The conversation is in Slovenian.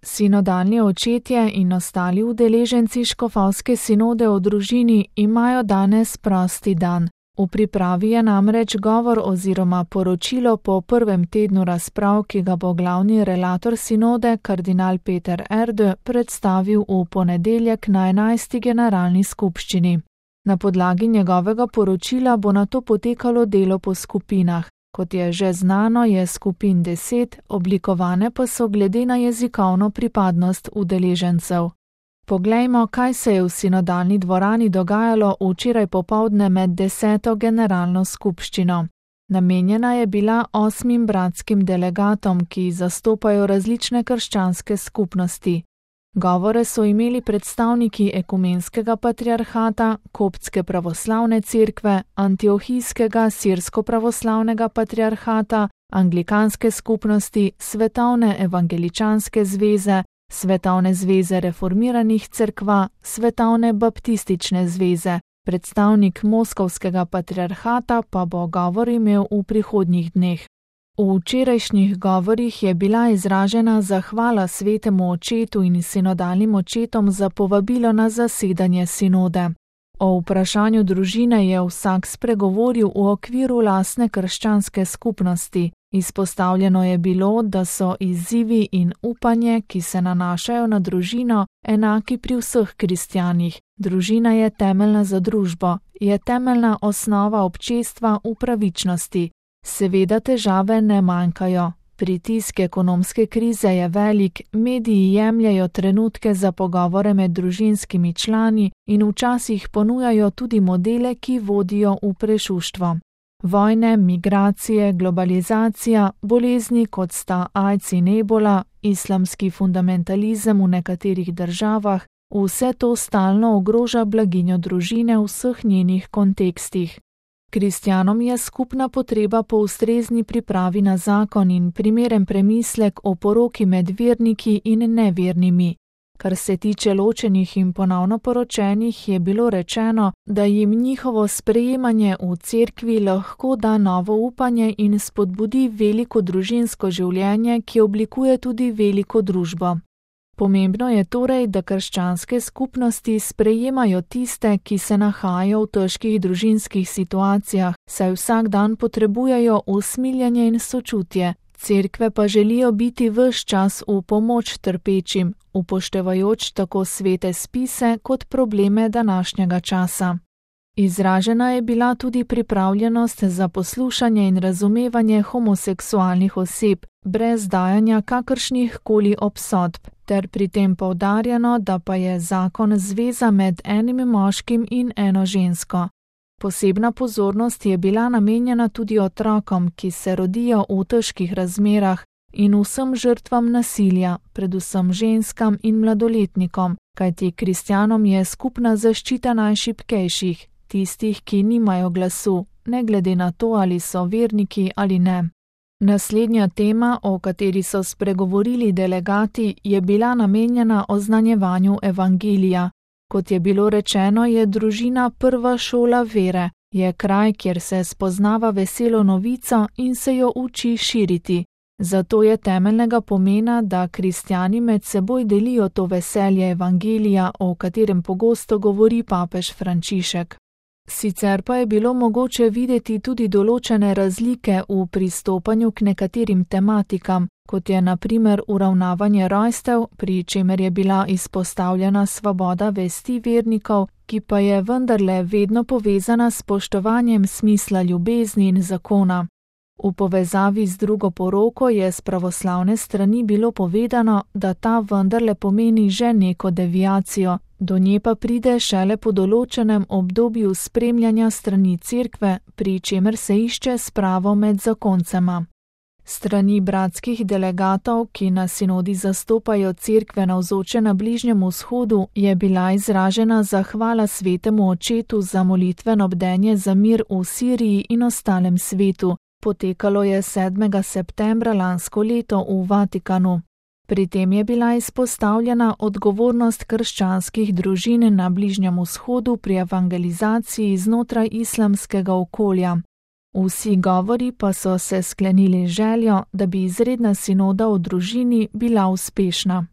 Sinodalni očetje in ostali udeleženci škofovske sinode o družini imajo danes prosti dan. V pripravi je namreč govor oziroma poročilo po prvem tednu razprav, ki ga bo glavni relator sinode, kardinal Peter Erde, predstavil v ponedeljek na 11. generalni skupščini. Na podlagi njegovega poročila bo nato potekalo delo po skupinah. Kot je že znano, je skupin 10, oblikovane pa so glede na jezikovno pripadnost udeležencev. Poglejmo, kaj se je v sinodalni dvorani dogajalo včeraj popoldne med 10. generalno skupščino. Namenjena je bila 8 bratskim delegatom, ki zastopajo različne krščanske skupnosti. Govore so imeli predstavniki ekumenskega patriarhata, koptske pravoslavne cerkve, antiohijskega sirsko-pravoslavnega patriarhata, anglikanske skupnosti, svetovne evangeličanske zveze, svetovne zveze reformiranih cerkva, svetovne baptistične zveze. Predstavnik moskovskega patriarhata pa bo govor imel v prihodnjih dneh. V včerajšnjih govorih je bila izražena zahvala svetemu očetu in sinodalnim očetom za povabilo na zasedanje sinode. O vprašanju družine je vsak spregovoril v okviru lastne krščanske skupnosti. Izpostavljeno je bilo, da so izzivi in upanje, ki se nanašajo na družino, enaki pri vseh kristjanih. Družina je temeljna za družbo, je temeljna osnova občestva v pravičnosti. Seveda težave ne manjkajo. Pritisk ekonomske krize je velik, mediji jemljajo trenutke za pogovore med družinskimi člani in včasih ponujajo tudi modele, ki vodijo v prešuštvo. Vojne, migracije, globalizacija, bolezni kot sta AIDS in ebola, islamski fundamentalizem v nekaterih državah, vse to stalno ogroža blaginjo družine v vseh njenih kontekstih. Kristjanom je skupna potreba po ustrezni pripravi na zakon in primeren premislek o poroki med verniki in nevernimi. Kar se tiče ločenih in ponovno poročenih, je bilo rečeno, da jim njihovo sprejemanje v cerkvi lahko da novo upanje in spodbudi veliko družinsko življenje, ki oblikuje tudi veliko družbo. Pomembno je torej, da krščanske skupnosti sprejemajo tiste, ki se nahajajo v težkih družinskih situacijah, saj vsak dan potrebujejo usmiljanje in sočutje. Cerkve pa želijo biti ves čas v pomoč trpečim, upoštevajoč tako svete spise kot probleme današnjega časa. Izražena je bila tudi pripravljenost za poslušanje in razumevanje homoseksualnih oseb, brez dajanja kakršnih koli obsodb, ter pri tem poudarjeno, da pa je zakon zveza med enim moškim in eno žensko. Posebna pozornost je bila namenjena tudi otrokom, ki se rodijo v težkih razmerah, in vsem žrtvam nasilja, predvsem ženskam in mladoletnikom, kajti kristjanom je skupna zaščita najšibkejših, tistih, ki nimajo glasu, ne glede na to, ali so verniki ali ne. Naslednja tema, o kateri so spregovorili delegati, je bila namenjena oznanjevanju evangelija. Kot je bilo rečeno, je družina prva šola vere, je kraj, kjer se spoznava veselo novico in se jo uči širiti. Zato je temeljnega pomena, da kristjani med seboj delijo to veselje evangelija, o katerem pogosto govori papež Frančišek. Sicer pa je bilo mogoče videti tudi določene razlike v pristopanju k nekaterim tematikam, kot je na primer uravnavanje rojstev, pri čemer je bila izpostavljena svoboda vesti vernikov, ki pa je vendarle vedno povezana s spoštovanjem smisla ljubezni in zakona. V povezavi z drugo poroko je s pravoslavne strani bilo povedano, da ta vendarle pomeni že neko deviacijo, do nje pa pride šele po določenem obdobju spremljanja strani cerkve, pri čemer se išče spravo med zakoncema. Strani bratskih delegatov, ki na sinodi zastopajo cerkve navzoče na Bližnjem vzhodu, je bila izražena zahvala svetemu očetu za molitveno bdenje za mir v Siriji in ostalem svetu. Potekalo je 7. septembra lansko leto v Vatikanu. Pri tem je bila izpostavljena odgovornost krščanskih družin na Bližnjem vzhodu pri evangelizaciji znotraj islamskega okolja. Vsi govori pa so se sklenili željo, da bi izredna sinoda o družini bila uspešna.